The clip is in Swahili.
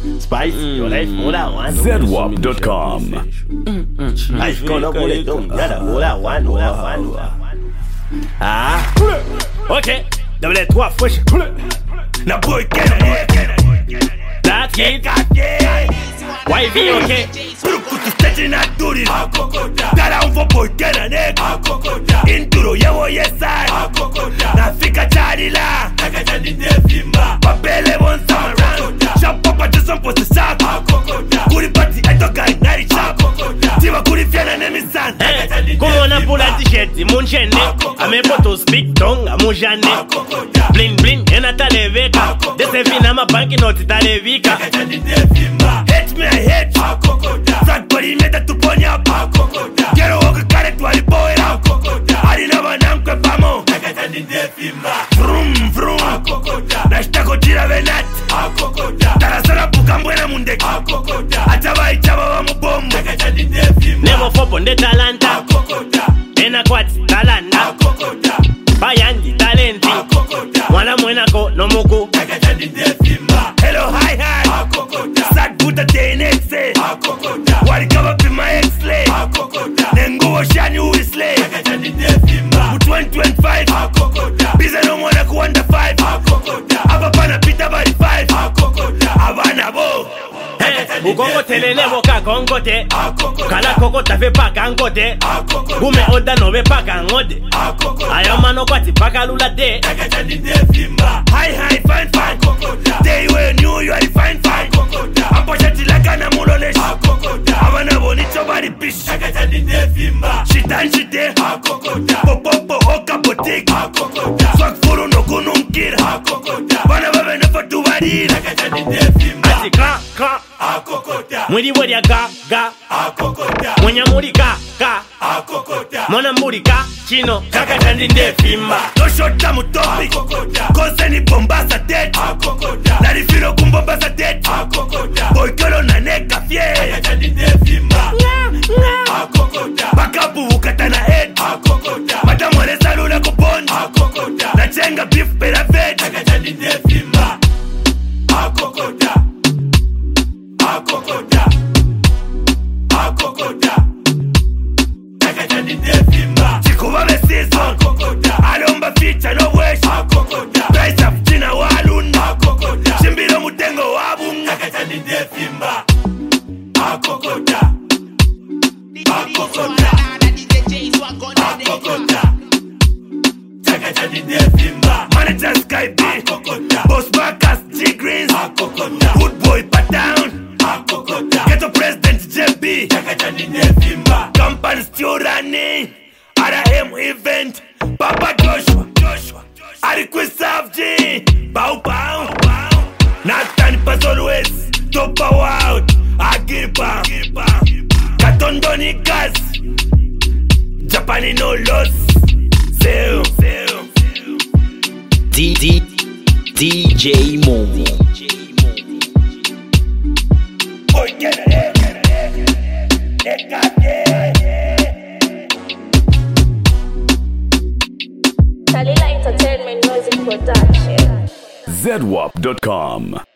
Spicy, your life more than one. ZWAP.com. Life gonna pull it down. Yada, more than one. Ah, ok. Double 3 fresh. Na boy, get it. That's it. YV, ok. Brucutu stage na duri. Dara un boy, get a neck. Induro, yewo, yes, I. Nafika charila. Papele, one summer. Shop up, just some post shop. Kuri party, I don't got night shop. Tiva kuri fiana nemisan. Como na pula t-shirt, munchene. Ame photos big tongue, amujane. Bling bling, ena taleveka. Dese vina ma banki noti talevika. Hate me, I hate. Sad body meta tu ponya. Quiero oka kare tu alipoera. Harina banamkwe famo. Vroom vroom. Nashtako jira venat. Tarasara buka mbwena mundeki. Achaba ichaba wa mubombo. Nemo fopo nde talanta. Ena kwati talanda. Bayandi talenti. Mwana mwenako no muku. Hello hi hi. Sad buta tenexe. Warikaba pima ex-lay. Nenguo shani uisle. Mu 2025. Biza no mwana kuwanda 5. Aba pana pita bari 5. Abana bo. Ukongo telele boka kongote. Kala koko tafe paka ngote. Gume oda nobe paka ngode. Ayamano kwati paka lula de. Hi hi fine fine. Day we knew you are fine fine. Amposhati laka na mulolesh. Abana bonito bari pish. Shitan shite. Popopo oka botik. Swak furu no kununkira. Bana babe na fatu bari. Ati kra kra. Mwiri wadi ya ga. Mwenya muri ka. Mwana muri ka. Chino kaka chandi ndefimba. No shota mutopi. Kose ni bombasa dead. Narifino kumbombaza dead. Boykolo na neka fye. Bakabu ukata na head. Madamu wale salula kuboni. Nachenga beef pera veg. Chikuba me season. Alomba feature no wish. Price of China walunda. Shimbiro mutengo wabunga. Manager Sky B. Boss Marcus G Greens. Good boy Patown. Ghetto President JB. Company still running. RM event. Papa Joshua. Ariquisa G. Bow. Nathan Pass always. Topa Wild. Agirpa. Katondoni Gas. Japani no loss. Seo. DJ Momo. Boy, get it. Kalila Entertainment Music Production. ZWAP.com.